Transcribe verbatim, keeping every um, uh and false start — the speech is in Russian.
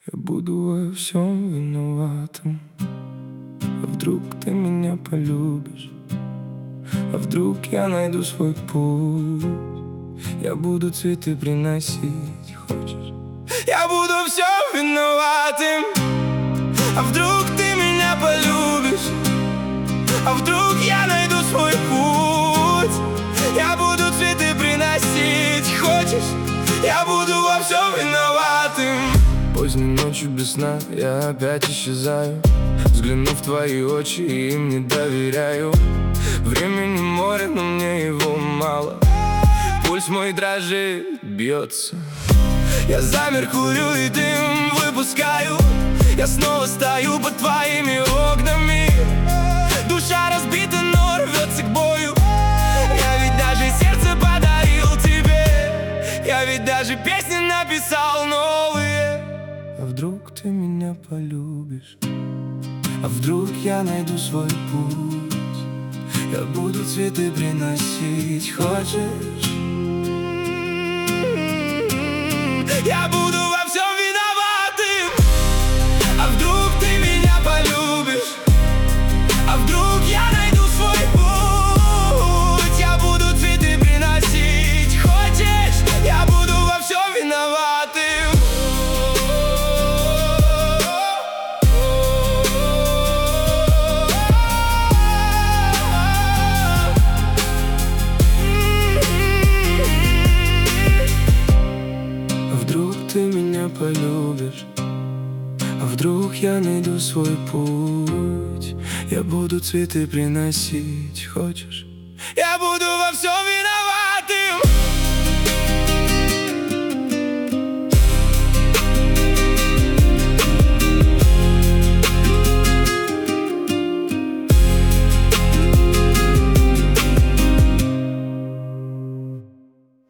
Я буду во всем виноватым. А вдруг ты меня полюбишь? А вдруг я найду свой путь? Я буду цветы приносить, хочешь? Я буду все виноватым. А вдруг ты меня полюбишь? А вдруг я найду свой путь? Я буду цветы приносить, хочешь? Я буду во всем виноватым. Поздней ночью без сна я опять исчезаю, взгляну в твои очи и им не доверяю. Времени море, но мне его мало. Пульс мой дрожит, бьется. Я замер, курю и дым выпускаю. Я снова стою под твоими окнами. Душа разбита, но рвется к бою. Я ведь даже сердце подарил тебе. Я ведь даже песни написал новые. А вдруг ты меня полюбишь? А вдруг я найду свой путь? Я буду цветы приносить, хочешь? Я буду во всем виноватым. А вдруг ты меня полюбишь? А вдруг я найду свой путь? Я буду цветы приносить, хочешь? Я буду во всем виноватым. Вдруг ты меня полюбишь? А вдруг я найду свой путь? Я буду цветы приносить, хочешь? Я буду во всем виноватым.